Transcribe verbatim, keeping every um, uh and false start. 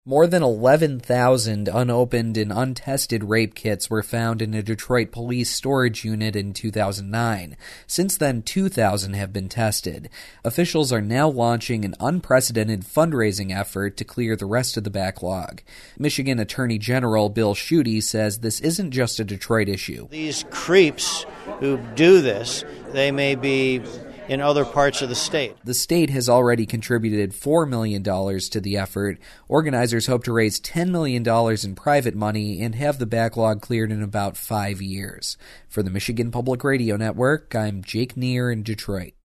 More than eleven thousand unopened and untested rape kits were found in a Detroit police storage unit in two thousand nine. Since then, two thousand have been tested. Officials are now launching an unprecedented fundraising effort to clear the rest of the backlog. Michigan Attorney General Bill Schuette says this isn't just a Detroit issue. These creeps who do this, they may be in other parts of the state. The state has already contributed four million dollars to the effort. Organizers hope to raise ten million dollars in private money and have the backlog cleared in about five years. For the Michigan Public Radio Network, I'm Jake Neer in Detroit.